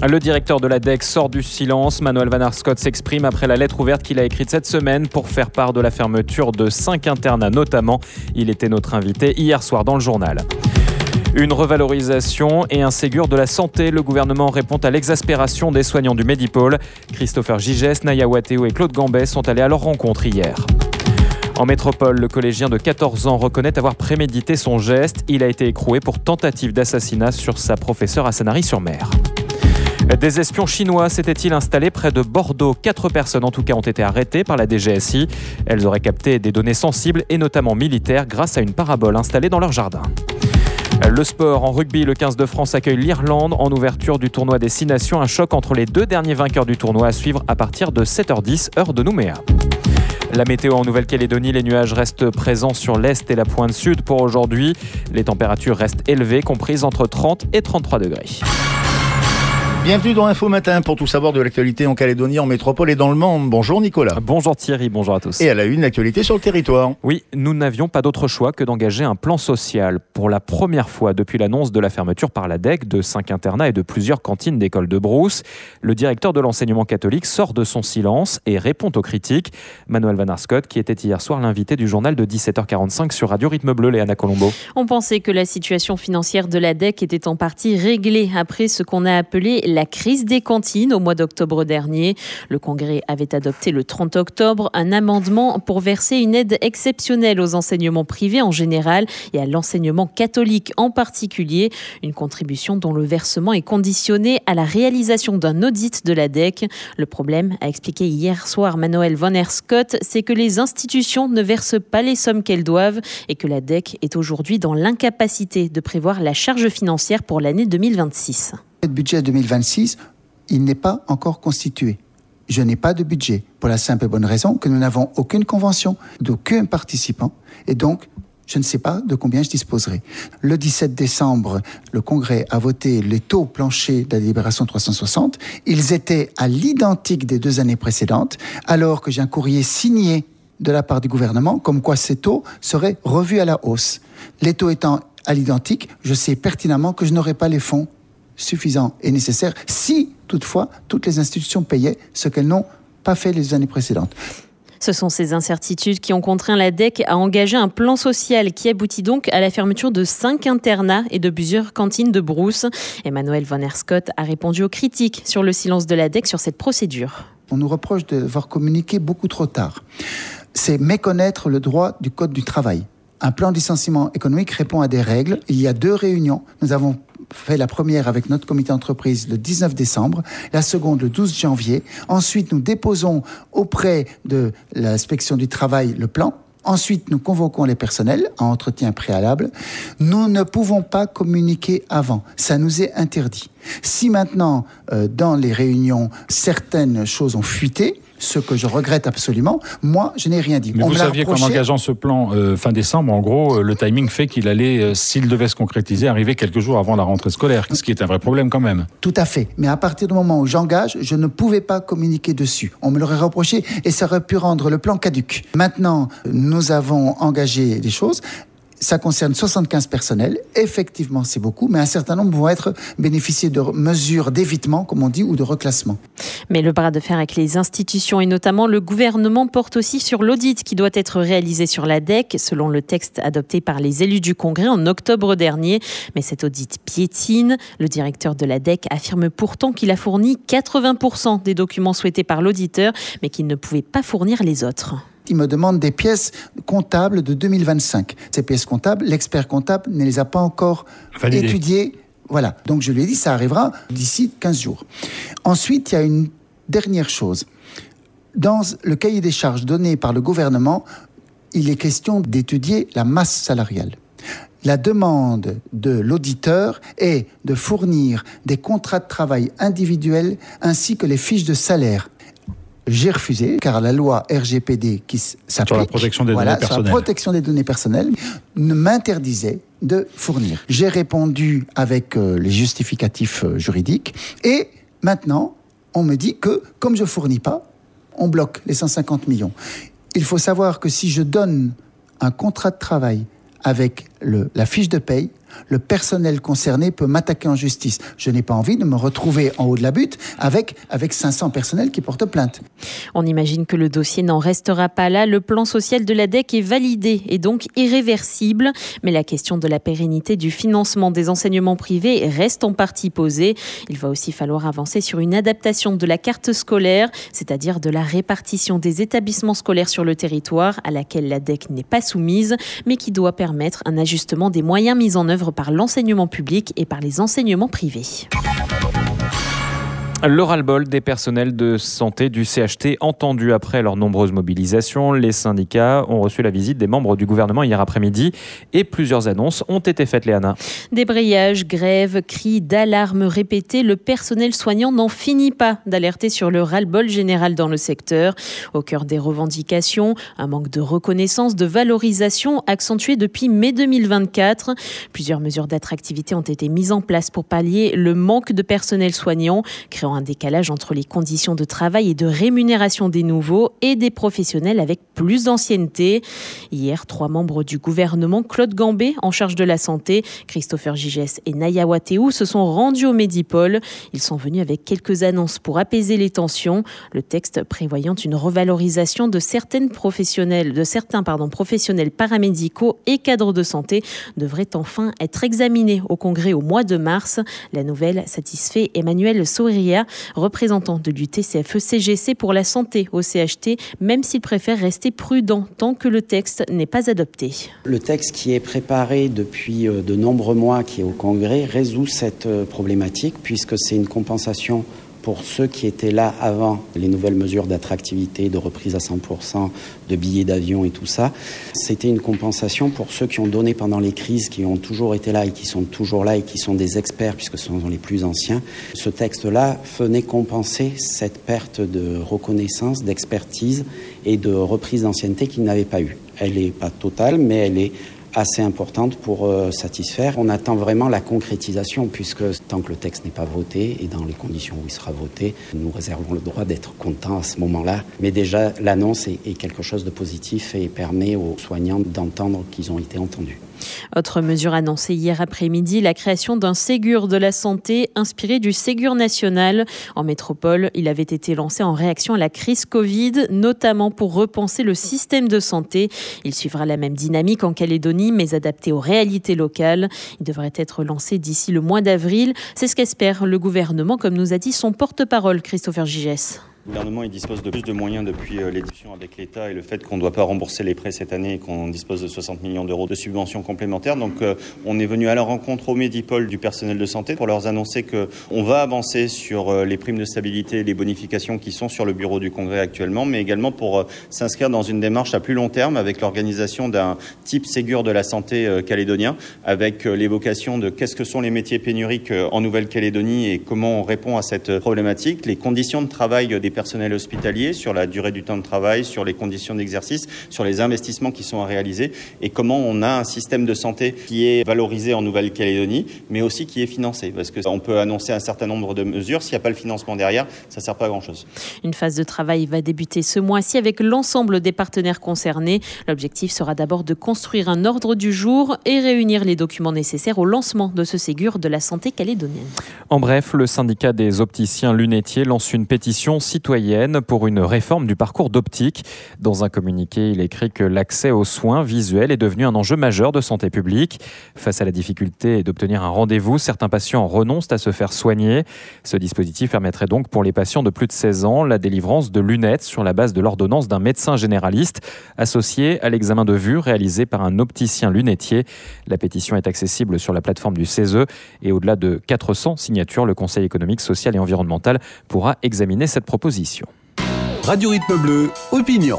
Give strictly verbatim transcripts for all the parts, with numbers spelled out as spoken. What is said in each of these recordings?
Le directeur de la D E C sort du silence. Manuel Van Arscott s'exprime après la lettre ouverte qu'il a écrite cette semaine pour faire part de la fermeture de cinq internats notamment. Il était notre invité hier soir dans le journal. Une revalorisation et un Ségur de la santé. Le gouvernement répond à l'exaspération des soignants du Medipôle. Christopher Gigès, Naya Wateo et Claude Gambet sont allés à leur rencontre hier. En métropole, le collégien de quatorze ans reconnaît avoir prémédité son geste. Il a été écroué pour tentative d'assassinat sur sa professeure à Sanary-sur-Mer. Des espions chinois s'étaient-ils installés près de Bordeaux ? Quatre personnes en tout cas ont été arrêtées par la D G S I. Elles auraient capté des données sensibles et notamment militaires grâce à une parabole installée dans leur jardin. Le sport, en rugby, le quinze de France accueille l'Irlande en ouverture du tournoi des Six Nations. Un choc entre les deux derniers vainqueurs du tournoi à suivre à partir de sept heures dix, heure de Nouméa. La météo en Nouvelle-Calédonie, les nuages restent présents sur l'est et la pointe sud pour aujourd'hui. Les températures restent élevées, comprises entre trente et trente-trois degrés. Bienvenue dans Info Matin pour tout savoir de l'actualité en Calédonie, en métropole et dans le monde. Bonjour Nicolas. Bonjour Thierry, bonjour à tous. Et à la une, l'actualité sur le territoire. Oui, nous n'avions pas d'autre choix que d'engager un plan social. Pour la première fois depuis l'annonce de la fermeture par la D E C de cinq internats et de plusieurs cantines d'école de Brousse, le directeur de l'enseignement catholique sort de son silence et répond aux critiques. Manuel Van Arscott, qui était hier soir l'invité du journal de dix-sept heures quarante-cinq sur Radio Rythme Bleu, Léana Colombo. On pensait que la situation financière de la D E C était en partie réglée après ce qu'on a appelé la crise des cantines au mois d'octobre dernier. Le Congrès avait adopté le trente octobre un amendement pour verser une aide exceptionnelle aux enseignements privés en général et à l'enseignement catholique en particulier. Une contribution dont le versement est conditionné à la réalisation d'un audit de la D E C. Le problème, a expliqué hier soir Manuel Van Arscott, c'est que les institutions ne versent pas les sommes qu'elles doivent et que la D E C est aujourd'hui dans l'incapacité de prévoir la charge financière pour l'année deux mille vingt-six. Le budget deux mille vingt-six, il n'est pas encore constitué. Je n'ai pas de budget pour la simple et bonne raison que nous n'avons aucune convention d'aucun participant et donc je ne sais pas de combien je disposerai. Le dix-sept décembre, le Congrès a voté les taux planchers de la délibération trois cent soixante. Ils étaient à l'identique des deux années précédentes, alors que j'ai un courrier signé de la part du gouvernement comme quoi ces taux seraient revus à la hausse. Les taux étant à l'identique, je sais pertinemment que je n'aurai pas les fonds suffisants et nécessaires si, toutefois, toutes les institutions payaient ce qu'elles n'ont pas fait les années précédentes. Ce sont ces incertitudes qui ont contraint la D E C à engager un plan social qui aboutit donc à la fermeture de cinq internats et de plusieurs cantines de Brousse. Emmanuel Van Arscott a répondu aux critiques sur le silence de la D E C sur cette procédure. On nous reproche d'avoir communiqué beaucoup trop tard. C'est méconnaître le droit du Code du travail. Un plan de licenciement économique répond à des règles. Il y a deux réunions. Nous avons fait la première avec notre comité d'entreprise le dix-neuf décembre, la seconde le douze janvier. Ensuite, nous déposons auprès de l'inspection du travail le plan. Ensuite, nous convoquons les personnels à entretien préalable. Nous ne pouvons pas communiquer avant. Ça nous est interdit. Si maintenant, euh, dans les réunions, certaines choses ont fuité, ce que je regrette absolument, moi, je n'ai rien dit. Mais On vous me l'a saviez reproché. qu'en engageant ce plan euh, fin décembre, en gros, euh, le timing fait qu'il allait, euh, s'il devait se concrétiser, arriver quelques jours avant la rentrée scolaire, ce qui est un vrai problème quand même. Tout à fait. Mais à partir du moment où j'engage, je ne pouvais pas communiquer dessus. On me l'aurait reproché et ça aurait pu rendre le plan caduc. Maintenant, nous avons engagé des choses. Ça concerne soixante-quinze personnels. Effectivement, c'est beaucoup, mais un certain nombre vont être bénéficier de mesures d'évitement, comme on dit, ou de reclassement. Mais le bras de fer avec les institutions et notamment le gouvernement porte aussi sur l'audit qui doit être réalisé sur la D E C, selon le texte adopté par les élus du Congrès en octobre dernier. Mais cet audit piétine. Le directeur de la D E C affirme pourtant qu'il a fourni quatre-vingts pour cent des documents souhaités par l'auditeur, mais qu'il ne pouvait pas fournir les autres. Il me demande des pièces comptables de deux mille vingt-cinq. Ces pièces comptables, l'expert comptable ne les a pas encore Validé. étudiées. Voilà. Donc je lui ai dit, ça arrivera d'ici quinze jours. Ensuite, il y a une dernière chose. Dans le cahier des charges donné par le gouvernement, il est question d'étudier la masse salariale. La demande de l'auditeur est de fournir des contrats de travail individuels ainsi que les fiches de salaire. J'ai refusé, car la loi R G P D qui s'applique Sur la protection des voilà, données personnelles. sur la protection des données personnelles ne m'interdisait de fournir. J'ai répondu avec euh, les justificatifs euh, juridiques et maintenant, on me dit que comme je ne fournis pas, on bloque les cent cinquante millions. Il faut savoir que si je donne un contrat de travail avec le, la fiche de paye, Le personnel concerné peut m'attaquer en justice. Je n'ai pas envie de me retrouver en haut de la butte avec, avec cinq cents personnels qui portent plainte. On imagine que le dossier n'en restera pas là. Le plan social de l'A D E C est validé et donc irréversible. Mais la question de la pérennité du financement des enseignements privés reste en partie posée. Il va aussi falloir avancer sur une adaptation de la carte scolaire, c'est-à-dire de la répartition des établissements scolaires sur le territoire, à laquelle l'A D E C n'est pas soumise, mais qui doit permettre un ajustement des moyens mis en œuvre par l'enseignement public et par les enseignements privés. Le ras-le-bol des personnels de santé du C H T entendu après leurs nombreuses mobilisations. Les syndicats ont reçu la visite des membres du gouvernement hier après-midi et plusieurs annonces ont été faites, Léana. Débrayages, grèves, cris d'alarme répétés, le personnel soignant n'en finit pas d'alerter sur le ras-le-bol général dans le secteur. Au cœur des revendications, un manque de reconnaissance, de valorisation accentué depuis mai deux mille vingt-quatre. Plusieurs mesures d'attractivité ont été mises en place pour pallier le manque de personnel soignant, créant un décalage entre les conditions de travail et de rémunération des nouveaux et des professionnels avec plus d'ancienneté. Hier, trois membres du gouvernement, Claude Gambé, en charge de la santé, Christopher Gigès et Naya Wateou, se sont rendus au Medipôle. Ils sont venus avec quelques annonces pour apaiser les tensions. Le texte prévoyant une revalorisation de certaines professionnels, de certains pardon, professionnels paramédicaux et cadres de santé devrait enfin être examiné au Congrès au mois de mars. La nouvelle satisfait Emmanuel Soria, représentant de l'U T C F E C G C pour la santé au C H T, même s'il préfère rester prudent tant que le texte n'est pas adopté. Le texte qui est préparé depuis de nombreux mois, qui est au Congrès, résout cette problématique puisque c'est une compensation pour ceux qui étaient là avant les nouvelles mesures d'attractivité, de reprise à cent pour cent, de billets d'avion et tout ça. C'était une compensation pour ceux qui ont donné pendant les crises, qui ont toujours été là et qui sont toujours là et qui sont des experts puisque ce sont les plus anciens. Ce texte-là venait compenser cette perte de reconnaissance, d'expertise et de reprise d'ancienneté qu'ils n'avaient pas eu. Elle n'est pas totale, mais elle est assez importante pour euh, satisfaire. On attend vraiment la concrétisation puisque tant que le texte n'est pas voté et dans les conditions où il sera voté, nous réservons le droit d'être contents à ce moment-là. Mais déjà, l'annonce est, est quelque chose de positif et permet aux soignants d'entendre qu'ils ont été entendus. Autre mesure annoncée hier après-midi, la création d'un Ségur de la santé inspiré du Ségur national. En métropole, il avait été lancé en réaction à la crise Covid, notamment pour repenser le système de santé. Il suivra la même dynamique en Calédonie, mais adapté aux réalités locales. Il devrait être lancé d'ici le mois d'avril. C'est ce qu'espère le gouvernement, comme nous a dit son porte-parole, Christopher Gigès. Le gouvernement il dispose de plus de moyens depuis les discussions avec l'État et le fait qu'on ne doit pas rembourser les prêts cette année et qu'on dispose de soixante millions d'euros de subventions complémentaires. Donc euh, on est venu à la rencontre au Medipôle du personnel de santé pour leur annoncer qu'on va avancer sur euh, les primes de stabilité et les bonifications qui sont sur le bureau du Congrès actuellement, mais également pour euh, s'inscrire dans une démarche à plus long terme avec l'organisation d'un type Ségur de la santé euh, calédonien, avec euh, l'évocation de qu'est-ce que sont les métiers pénuriques euh, en Nouvelle-Calédonie et comment on répond à cette problématique, les conditions de travail des personnel hospitalier, sur la durée du temps de travail, sur les conditions d'exercice, sur les investissements qui sont à réaliser et comment on a un système de santé qui est valorisé en Nouvelle-Calédonie, mais aussi qui est financé. Parce qu'on peut annoncer un certain nombre de mesures, s'il n'y a pas le financement derrière, ça ne sert pas à grand-chose. Une phase de travail va débuter ce mois-ci avec l'ensemble des partenaires concernés. L'objectif sera d'abord de construire un ordre du jour et réunir les documents nécessaires au lancement de ce Ségur de la santé calédonienne. En bref, le syndicat des opticiens lunetiers lance une pétition citoyenne pour une réforme du parcours d'optique. Dans un communiqué, il écrit que l'accès aux soins visuels est devenu un enjeu majeur de santé publique. Face à la difficulté d'obtenir un rendez-vous, certains patients renoncent à se faire soigner. Ce dispositif permettrait donc pour les patients de plus de seize ans la délivrance de lunettes sur la base de l'ordonnance d'un médecin généraliste associé à l'examen de vue réalisé par un opticien lunetier. La pétition est accessible sur la plateforme du C E S E et au-delà de quatre cents signatures, le Conseil économique, social et environnemental pourra examiner cette proposition. Radio Rythme Bleu, opinion.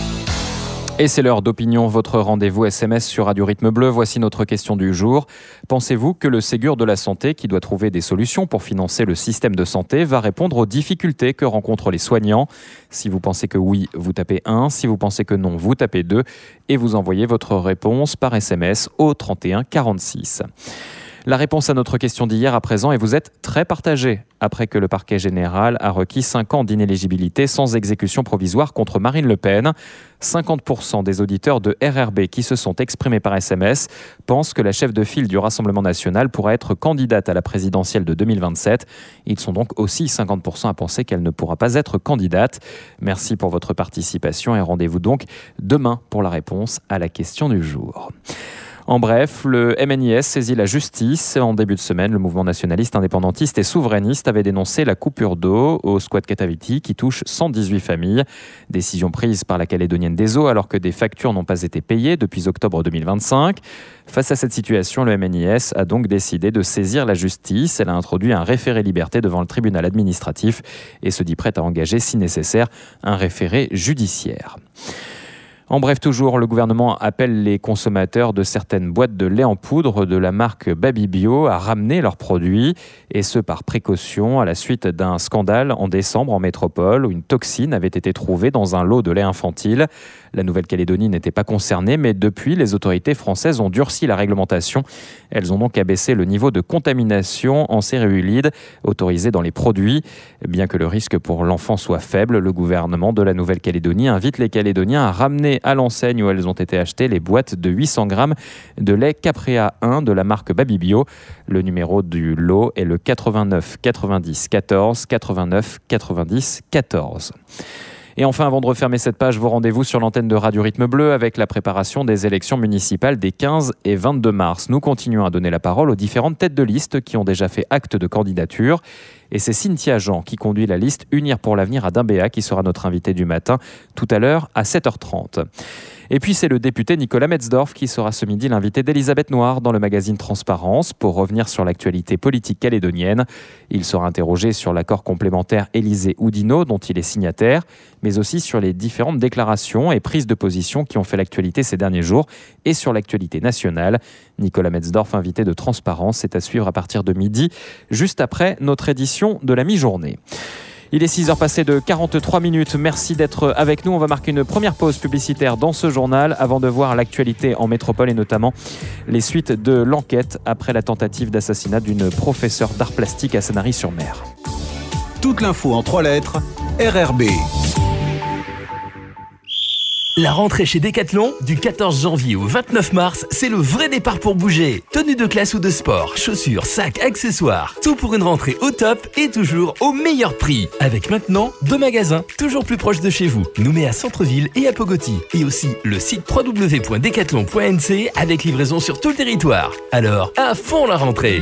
Et c'est l'heure d'opinion, votre rendez-vous S M S sur Radio Rythme Bleu. Voici notre question du jour. Pensez-vous que le Ségur de la santé, qui doit trouver des solutions pour financer le système de santé, va répondre aux difficultés que rencontrent les soignants ? Si vous pensez que oui, vous tapez un. Si vous pensez que non, vous tapez deux. Et vous envoyez votre réponse par S M S au trente et un quarante-six. La réponse à notre question d'hier à présent, et vous êtes très partagés après que le parquet général a requis cinq ans d'inéligibilité sans exécution provisoire contre Marine Le Pen. cinquante pour cent des auditeurs de R R B qui se sont exprimés par S M S pensent que la chef de file du Rassemblement national pourra être candidate à la présidentielle de deux mille vingt-sept. Ils sont donc aussi cinquante pour cent à penser qu'elle ne pourra pas être candidate. Merci pour votre participation et rendez-vous donc demain pour la réponse à la question du jour. En bref, le M N I S saisit la justice. En début de semaine, le mouvement nationaliste, indépendantiste et souverainiste avait dénoncé la coupure d'eau au squat Kataviti qui touche cent dix-huit familles. Décision prise par la Calédonienne des Eaux alors que des factures n'ont pas été payées depuis octobre deux mille vingt-cinq. Face à cette situation, le M N I S a donc décidé de saisir la justice. Elle a introduit un référé liberté devant le tribunal administratif et se dit prête à engager, si nécessaire, un référé judiciaire. En bref, toujours, le gouvernement appelle les consommateurs de certaines boîtes de lait en poudre de la marque Baby Bio à ramener leurs produits, et ce par précaution à la suite d'un scandale en décembre en métropole où une toxine avait été trouvée dans un lot de lait infantile. La Nouvelle-Calédonie n'était pas concernée, mais depuis, les autorités françaises ont durci la réglementation. Elles ont donc abaissé le niveau de contamination en céréulides autorisé dans les produits. Bien que le risque pour l'enfant soit faible, le gouvernement de la Nouvelle-Calédonie invite les Calédoniens à ramener à l'enseigne où elles ont été achetées les boîtes de huit cents grammes de lait Caprea un de la marque Baby Bio. Le numéro du lot est le quatre-vingt-neuf quatre-vingt-dix quatorze quatre-vingt-neuf quatre-vingt-dix quatorze. Et enfin, avant de refermer cette page, vos rendez-vous sur l'antenne de Radio Rythme Bleu avec la préparation des élections municipales des quinze et vingt-deux mars. Nous continuons à donner la parole aux différentes têtes de liste qui ont déjà fait acte de candidature. Et c'est Cynthia Jean qui conduit la liste Unir pour l'avenir à Dimbéa qui sera notre invité du matin tout à l'heure à sept heures trente. Et puis c'est le député Nicolas Metzdorf qui sera ce midi l'invité d'Elisabeth Noir dans le magazine Transparence pour revenir sur l'actualité politique calédonienne. Il sera interrogé sur l'accord complémentaire Élysée-Oudinot dont il est signataire, mais aussi sur les différentes déclarations et prises de position qui ont fait l'actualité ces derniers jours et sur l'actualité nationale. Nicolas Metzdorf, invité de Transparence, est à suivre à partir de midi, juste après notre édition de la mi-journée. Il est six heures passées de quarante-trois minutes. Merci d'être avec nous. On va marquer une première pause publicitaire dans ce journal avant de voir l'actualité en métropole et notamment les suites de l'enquête après la tentative d'assassinat d'une professeure d'art plastique à Sanary-sur-Mer. Toute l'info en trois lettres, R R B. La rentrée chez Decathlon, du quatorze janvier au vingt-neuf mars, c'est le vrai départ pour bouger. Tenue de classe ou de sport, chaussures, sacs, accessoires. Tout pour une rentrée au top et toujours au meilleur prix. Avec maintenant deux magasins, toujours plus proches de chez vous. Nouméa Centre-Ville et à Pogoti. Et aussi le site w w w point decathlon point n c avec livraison sur tout le territoire. Alors, à fond la rentrée!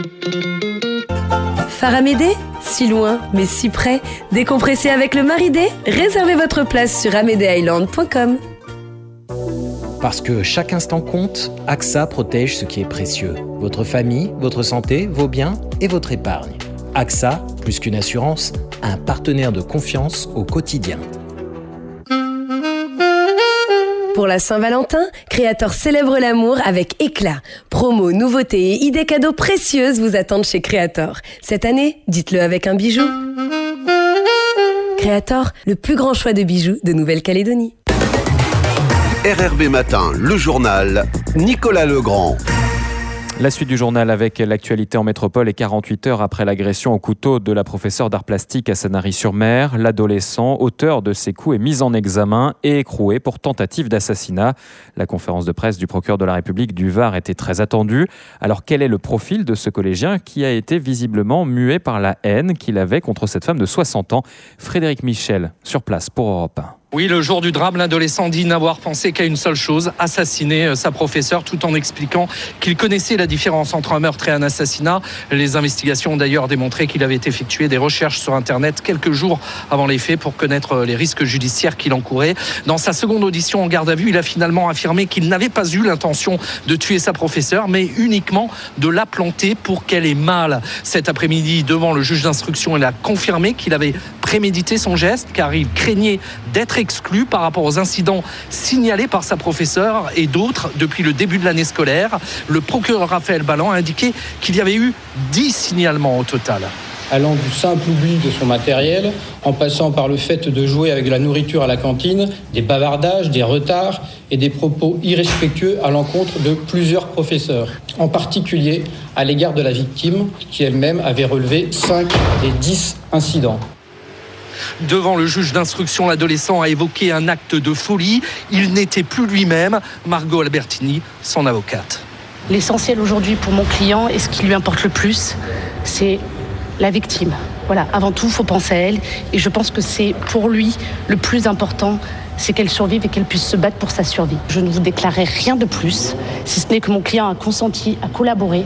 Faramédé, si loin, mais si près. Décompressez avec le Maridé. Réservez votre place sur amédée island point com. Parce que chaque instant compte, A X A protège ce qui est précieux. Votre famille, votre santé, vos biens et votre épargne. A X A, plus qu'une assurance, un partenaire de confiance au quotidien. Pour la Saint-Valentin, Créator célèbre l'amour avec éclat. Promos, nouveautés et idées cadeaux précieuses vous attendent chez Créator. Cette année, dites-le avec un bijou. Créator, le plus grand choix de bijoux de Nouvelle-Calédonie. R R B Matin, le journal, Nicolas Legrand. La suite du journal avec l'actualité en métropole et quarante-huit heures après l'agression au couteau de la professeure d'art plastique à Sanary-sur-Mer. L'adolescent, auteur de ces coups, est mis en examen et écroué pour tentative d'assassinat. La conférence de presse du procureur de la République du Var était très attendue. Alors quel est le profil de ce collégien qui a été visiblement muet par la haine qu'il avait contre cette femme de soixante ans? Frédéric Michel, sur place pour Europe un. Oui, le jour du drame, l'adolescent dit n'avoir pensé qu'à une seule chose, assassiner sa professeure, tout en expliquant qu'il connaissait la différence entre un meurtre et un assassinat. Les investigations ont d'ailleurs démontré qu'il avait effectué des recherches sur Internet quelques jours avant les faits pour connaître les risques judiciaires qu'il encourait. Dans sa seconde audition en garde à vue, il a finalement affirmé qu'il n'avait pas eu l'intention de tuer sa professeure, mais uniquement de la planter pour qu'elle ait mal. Cet après-midi, devant le juge d'instruction, il a confirmé qu'il avait prémédité son geste car il craignait d'être exclu par rapport aux incidents signalés par sa professeure et d'autres depuis le début de l'année scolaire. Le procureur Raphaël Balland a indiqué qu'il y avait eu dix signalements au total. allant du simple oubli de son matériel, en passant par le fait de jouer avec de la nourriture à la cantine, des bavardages, des retards et des propos irrespectueux à l'encontre de plusieurs professeurs, en particulier à l'égard de la victime, qui elle-même avait relevé cinq des dix incidents. Devant le juge d'instruction, l'adolescent a évoqué un acte de folie. Il n'était plus lui-même. Margot Albertini, son avocate. L'essentiel aujourd'hui pour mon client et ce qui lui importe le plus, c'est la victime. Voilà, avant tout, il faut penser à elle. Et je pense que c'est pour lui le plus important, c'est qu'elle survive et qu'elle puisse se battre pour sa survie. Je ne vous déclarerai rien de plus, si ce n'est que mon client a consenti à collaborer.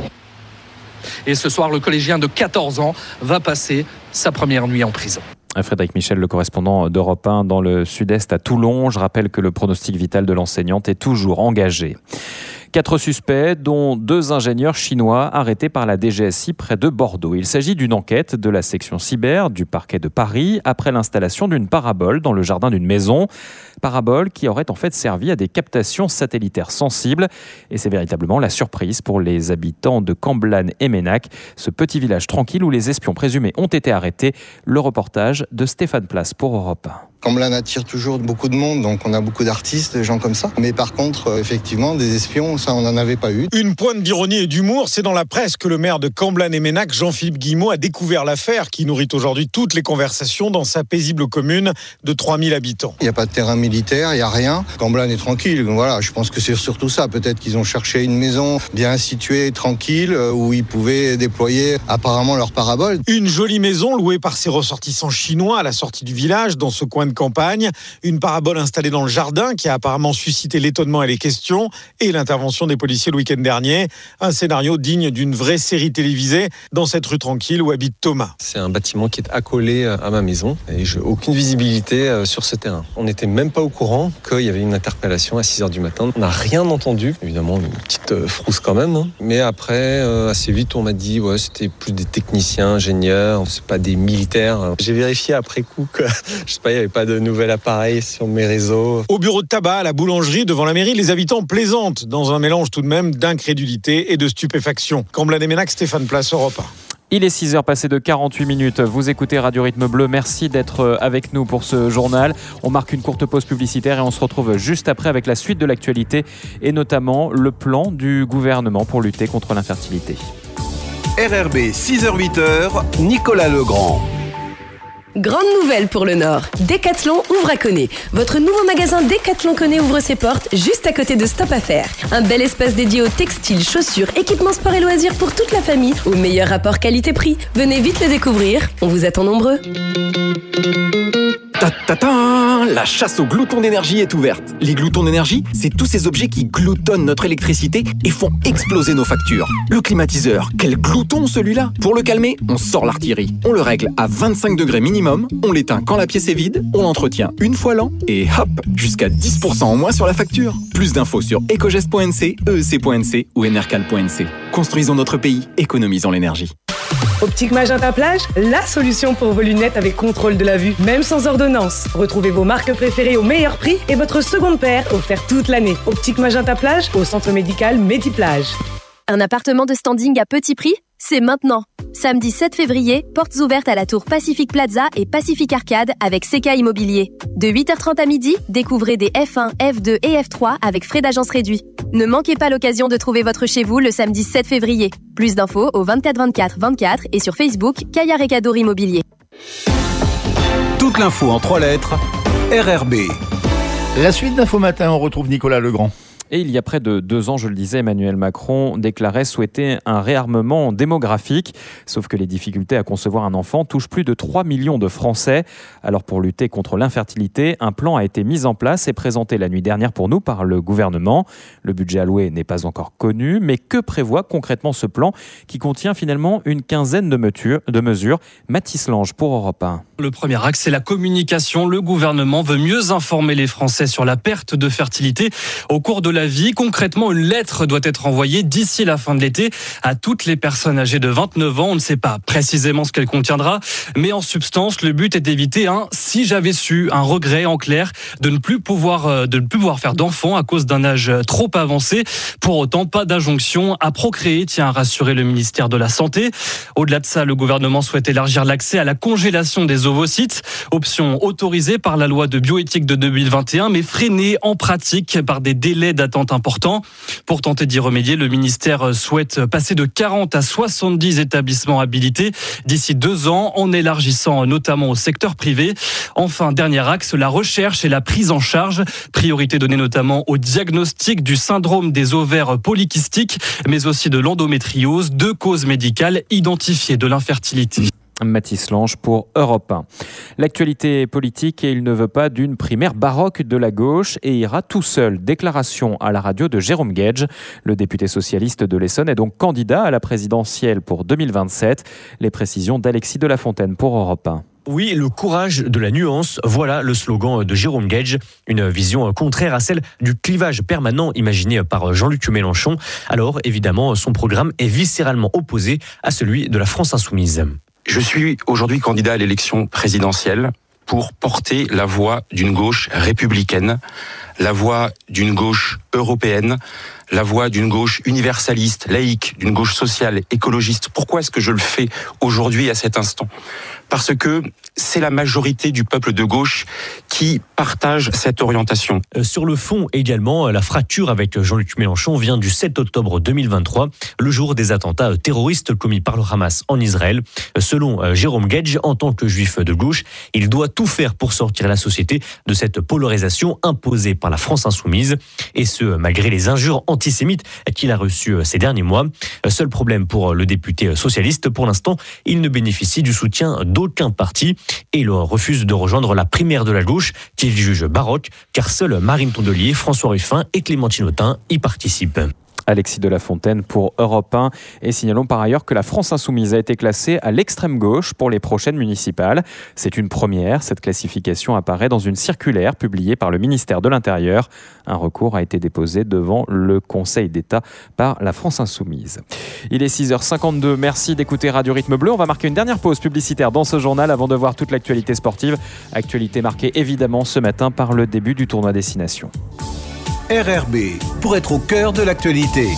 Et ce soir, le collégien de quatorze ans va passer sa première nuit en prison. Frédéric Michel, le correspondant d'Europe un dans le sud-est à Toulon. Je rappelle que le pronostic vital de l'enseignante est toujours engagé. Quatre suspects, dont deux ingénieurs chinois arrêtés par la D G S I près de Bordeaux. Il s'agit d'une enquête de la section cyber du parquet de Paris après l'installation d'une parabole dans le jardin d'une maison. Parabole qui aurait en fait servi à des captations satellitaires sensibles. Et c'est véritablement la surprise pour les habitants de Camblanne et Ménac, ce petit village tranquille où les espions présumés ont été arrêtés. Le reportage de Stéphane Place pour Europe un. Camblanne attire toujours beaucoup de monde, donc on a beaucoup d'artistes, des gens comme ça. Mais par contre, euh, effectivement, des espions, ça on n'en avait pas eu. Une pointe d'ironie et d'humour, c'est dans la presse que le maire de Camblanne et Ménac, Jean-Philippe Guillemot, a découvert l'affaire qui nourrit aujourd'hui toutes les conversations dans sa paisible commune de trois mille habitants. Il n'y a pas de terrain militaire, il n'y a rien. Camblanne est tranquille, voilà, je pense que c'est surtout ça. Peut-être qu'ils ont cherché une maison bien située, tranquille, où ils pouvaient déployer apparemment leur parabole. Une jolie maison louée par ses ressortissants chinois à la sortie du village, dans ce coin de campagne, une parabole installée dans le jardin qui a apparemment suscité l'étonnement et les questions et l'intervention des policiers le week-end dernier. Un scénario digne d'une vraie série télévisée dans cette rue tranquille où habite Thomas. C'est un bâtiment qui est accolé à ma maison et j'ai aucune visibilité sur ce terrain. On n'était même pas au courant qu'il y avait une interpellation à six heures du matin. On n'a rien entendu, évidemment une petite frousse quand même, hein. Mais après assez vite on m'a dit ouais, c'était plus des techniciens, ingénieurs, c'est pas des militaires. J'ai vérifié après coup que je sais pas, il n'y avait pas de nouvel appareil sur mes réseaux. Au bureau de tabac, à la boulangerie, devant la mairie, les habitants plaisantent dans un mélange tout de même d'incrédulité et de stupéfaction. Camblanne et Ménac, Stéphane Place, Europe un. Il est six heures passées de quarante-huit minutes. Vous écoutez Radio Rythme Bleu. Merci d'être avec nous pour ce journal. On marque une courte pause publicitaire et on se retrouve juste après avec la suite de l'actualité et notamment le plan du gouvernement pour lutter contre l'infertilité. R R B, six heures huit, Nicolas Legrand. Grande nouvelle pour le Nord. Decathlon ouvre à Connay. Votre nouveau magasin Decathlon Connay ouvre ses portes juste à côté de Stop Affaires. Un bel espace dédié aux textiles, chaussures, équipements sport et loisirs pour toute la famille au meilleur rapport qualité-prix. Venez vite le découvrir. On vous attend nombreux. Ta-ta-ta, la chasse aux gloutons d'énergie est ouverte. Les gloutons d'énergie, c'est tous ces objets qui gloutonnent notre électricité et font exploser nos factures. Le climatiseur, quel glouton celui-là! Pour le calmer, on sort l'artillerie. On le règle à vingt-cinq degrés minimum, on l'éteint quand la pièce est vide, on l'entretient une fois l'an et hop, jusqu'à dix pour cent en moins sur la facture. Plus d'infos sur ecogest point n c, e e c point n c ou enercal point n c. Construisons notre pays, économisons l'énergie. Optique Magenta Plage, la solution pour vos lunettes avec contrôle de la vue, même sans ordonnance. Retrouvez vos marques préférées au meilleur prix et votre seconde paire offerte toute l'année. Optique Magenta Plage au centre médical Mediplage. Un appartement de standing à petit prix ? C'est maintenant. Samedi sept février, portes ouvertes à la tour Pacific Plaza et Pacific Arcade avec C K Immobilier. De huit heures trente à midi, découvrez des F un, F deux et F trois avec frais d'agence réduits. Ne manquez pas l'occasion de trouver votre chez vous le samedi sept février. Plus d'infos au vingt-quatre vingt-quatre vingt-quatre et sur Facebook Caillard et Cador Immobilier. Toute l'info en trois lettres, R R B. La suite d'Info Matin, on retrouve Nicolas Legrand. Et il y a près de deux ans, je le disais, Emmanuel Macron déclarait souhaiter un réarmement démographique. Sauf que les difficultés à concevoir un enfant touchent plus de trois millions de Français. Alors pour lutter contre l'infertilité, un plan a été mis en place et présenté la nuit dernière pour nous par le gouvernement. Le budget alloué n'est pas encore connu, mais que prévoit concrètement ce plan qui contient finalement une quinzaine de mesures, de mesures. Mathis Lange pour Europe un. Le premier axe, c'est la communication. Le gouvernement veut mieux informer les Français sur la perte de fertilité. Au cours de la vie. Concrètement, une lettre doit être envoyée d'ici la fin de l'été à toutes les personnes âgées de vingt-neuf ans. On ne sait pas précisément ce qu'elle contiendra, mais en substance, le but est d'éviter un « si j'avais su », un regret en clair de ne plus pouvoir, de ne plus pouvoir faire d'enfants à cause d'un âge trop avancé. Pour autant, pas d'injonction à procréer, tient à rassurer le ministère de la Santé. Au-delà de ça, le gouvernement souhaite élargir l'accès à la congélation des ovocytes, option autorisée par la loi de bioéthique de deux mille vingt et un, mais freinée en pratique par des délais d'attente importants. Pour tenter d'y remédier, le ministère souhaite passer de quarante à soixante-dix établissements habilités d'ici deux ans, en élargissant notamment au secteur privé. Enfin, dernier axe, la recherche et la prise en charge. Priorité donnée notamment au diagnostic du syndrome des ovaires polykystiques, mais aussi de l'endométriose, deux causes médicales identifiées de l'infertilité. Mathis Lange pour Europe un. L'actualité politique, et il ne veut pas d'une primaire baroque de la gauche et ira tout seul. Déclaration à la radio de Jérôme Guedj. Le député socialiste de l'Essonne est donc candidat à la présidentielle pour deux mille vingt-sept. Les précisions d'Alexis de la Fontaine pour Europe un. Oui, le courage de la nuance, voilà le slogan de Jérôme Guedj, une vision contraire à celle du clivage permanent imaginé par Jean-Luc Mélenchon. Alors, évidemment, son programme est viscéralement opposé à celui de la France insoumise. Je suis aujourd'hui candidat à l'élection présidentielle pour porter la voix d'une gauche républicaine, la voix d'une gauche européenne, la voix d'une gauche universaliste, laïque, d'une gauche sociale, écologiste. Pourquoi est-ce que je le fais aujourd'hui à cet instant ? Parce que c'est la majorité du peuple de gauche qui partage cette orientation. Sur le fond également, la fracture avec Jean-Luc Mélenchon vient du sept octobre deux mille vingt-trois, le jour des attentats terroristes commis par le Hamas en Israël. Selon Jérôme Guedj, en tant que juif de gauche, il doit tout faire pour sortir la société de cette polarisation imposée par la France insoumise, et ce, malgré les injures antisémites qu'il a reçues ces derniers mois. Seul problème pour le député socialiste, pour l'instant, il ne bénéficie du soutien d'aucun parti et il refuse de rejoindre la primaire de la gauche qu'il juge baroque, car seuls Marine Tondelier, François Ruffin et Clémentine Autain y participent. Alexis de la Fontaine pour Europe un. Et signalons par ailleurs que la France insoumise a été classée à l'extrême gauche pour les prochaines municipales. C'est une première. Cette classification apparaît dans une circulaire publiée par le ministère de l'Intérieur. Un recours a été déposé devant le Conseil d'État par la France insoumise. Il est six heures cinquante-deux. Merci d'écouter Radio Rythme Bleu. On va marquer une dernière pause publicitaire dans ce journal avant de voir toute l'actualité sportive. Actualité marquée évidemment ce matin par le début du tournoi Destination. R R B, pour être au cœur de l'actualité.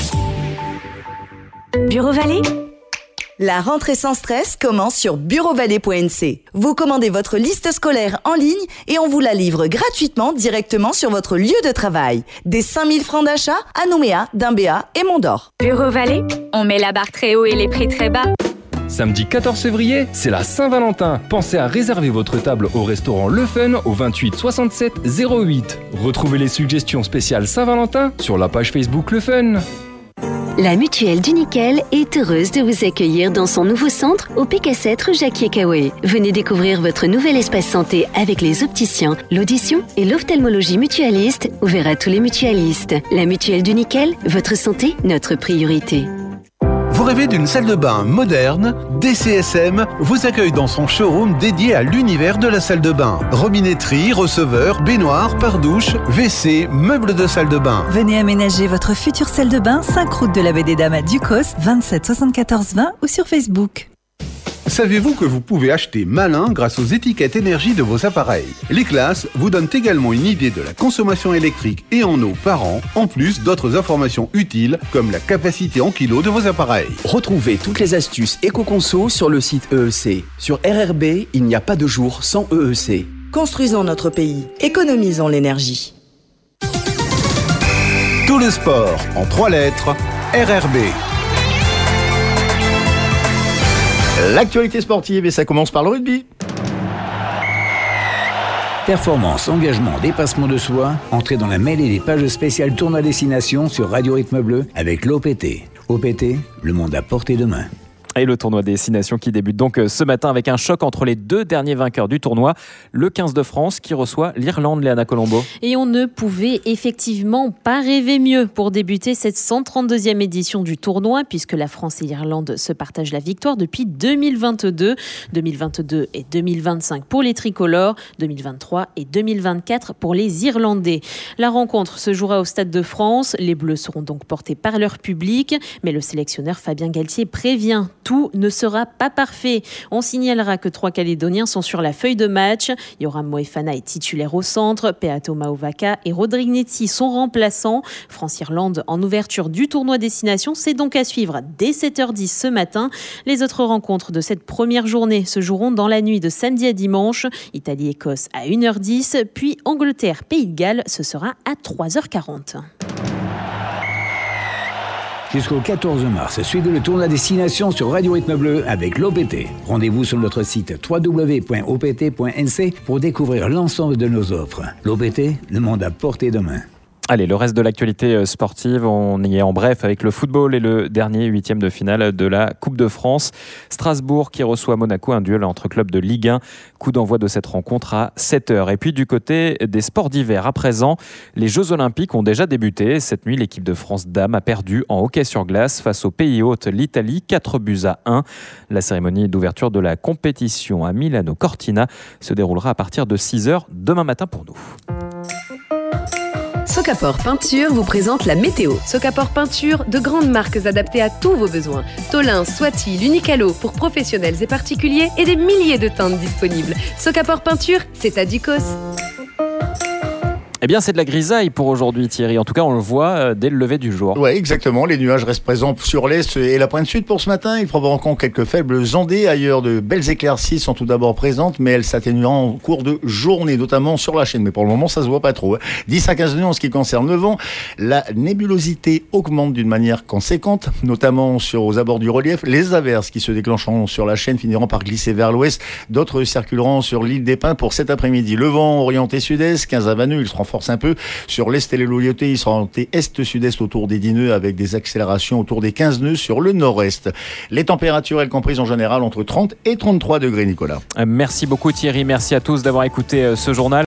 Bureau Vallée ? La rentrée sans stress commence sur bureau vallée point n c. Vous commandez votre liste scolaire en ligne et on vous la livre gratuitement directement sur votre lieu de travail. Des cinq mille francs d'achat à Nouméa, Dimbéa et Mont-d'Or. Bureau Vallée, on met la barre très haut et les prix très bas. Samedi quatorze février, c'est la Saint-Valentin. Pensez à réserver votre table au restaurant Le Fun au vingt-huit soixante-sept zéro huit. Retrouvez les suggestions spéciales Saint-Valentin sur la page Facebook Le Fun. La Mutuelle du Nickel est heureuse de vous accueillir dans son nouveau centre au P K sept rue Jacquier-Caoué. Venez découvrir votre nouvel espace santé avec les opticiens, l'audition et l'ophtalmologie mutualiste, ouvert à tous les mutualistes. La Mutuelle du Nickel, votre santé, notre priorité. Vous rêvez d'une salle de bain moderne? D C S M vous accueille dans son showroom dédié à l'univers de la salle de bain. Robinetterie, receveur, baignoire, pare-douche, W C, meubles de salle de bain. Venez aménager votre future salle de bain, cinq route de la Baie des Dames à Ducos, vingt-sept soixante-quatorze vingt ou sur Facebook. Savez-vous que vous pouvez acheter malin grâce aux étiquettes énergie de vos appareils? Les classes vous donnent également une idée de la consommation électrique et en eau par an, en plus d'autres informations utiles comme la capacité en kilos de vos appareils. Retrouvez toutes les astuces éco-conso sur le site E E C. Sur R R B, il n'y a pas de jour sans E E C. Construisons notre pays, économisons l'énergie. Tout le sport en trois lettres, R R B. L'actualité sportive, et ça commence par le rugby. Performance, engagement, dépassement de soi, entrez dans la mêlée des pages spéciales Tournoi Destination sur Radio Rythme Bleu avec l'O P T. O P T, le monde à portée de main. Et le tournoi Destination qui débute donc ce matin avec un choc entre les deux derniers vainqueurs du tournoi. Le quinze de France qui reçoit l'Irlande, Léana Colombo. Et on ne pouvait effectivement pas rêver mieux pour débuter cette cent trente-deuxième édition du tournoi, puisque la France et l'Irlande se partagent la victoire depuis deux mille vingt-deux. deux mille vingt-deux et deux mille vingt-cinq pour les tricolores, deux mille vingt-trois et deux mille vingt-quatre pour les Irlandais. La rencontre se jouera au Stade de France. Les Bleus seront donc portés par leur public, mais le sélectionneur Fabien Galtier prévient, tout ne sera pas parfait. On signalera que trois Calédoniens sont sur la feuille de match. Yoram Moefana est titulaire au centre, Peato Mauvaka et Rodrigue Netzi sont remplaçants. France-Irlande en ouverture du tournoi Destination, c'est donc à suivre dès sept heures dix ce matin. Les autres rencontres de cette première journée se joueront dans la nuit de samedi à dimanche. Italie-Écosse à une heure dix, puis Angleterre-Pays de Galles, ce sera à trois heures quarante. Jusqu'au quatorze mars, suivez le tournoi Destination sur Radio Rythme Bleu avec l'O P T. Rendez-vous sur notre site w w w point o p t point n c pour découvrir l'ensemble de nos offres. L'O P T, le monde à portée de main. Allez, le reste de l'actualité sportive, on y est en bref avec le football et le dernier huitième de finale de la Coupe de France. Strasbourg qui reçoit Monaco, un duel entre clubs de Ligue un. Coup d'envoi de cette rencontre à sept heures. Et puis du côté des sports d'hiver, à présent, les Jeux Olympiques ont déjà débuté. Cette nuit, l'équipe de France Dames a perdu en hockey sur glace face au pays hôte, l'Italie, quatre buts à un. La cérémonie d'ouverture de la compétition à Milano Cortina se déroulera à partir de six heures demain matin pour nous. Socapor Peinture vous présente la météo. Socapor Peinture, de grandes marques adaptées à tous vos besoins. Tolin, Swati, l'Unicalo pour professionnels et particuliers et des milliers de teintes disponibles. Socapor Peinture, c'est à Ducos. Eh bien, c'est de la grisaille pour aujourd'hui, Thierry. En tout cas, on le voit euh, dès le lever du jour. Oui, exactement. Les nuages restent présents sur l'est et la pointe sud pour ce matin. Ils provoqueront quelques faibles ondées. Ailleurs, de belles éclaircies sont tout d'abord présentes, mais elles s'atténueront en cours de journée, notamment sur la chaîne. Mais pour le moment, ça se voit pas trop. dix à quinze nœuds en ce qui concerne le vent. La nébulosité augmente d'une manière conséquente, notamment sur aux abords du relief. Les averses qui se déclencheront sur la chaîne finiront par glisser vers l'ouest. D'autres circuleront sur l'île des Pins pour cet après-midi. Le vent orienté sud-est, quinze à vingt nœuds, il sera force un peu. Sur l'est et les loyautés, il sera orienté est-sud-est autour des dix nœuds avec des accélérations autour des quinze nœuds sur le nord-est. Les températures, elles comprises en général entre trente et trente-trois degrés, Nicolas. Merci beaucoup Thierry, merci à tous d'avoir écouté ce journal.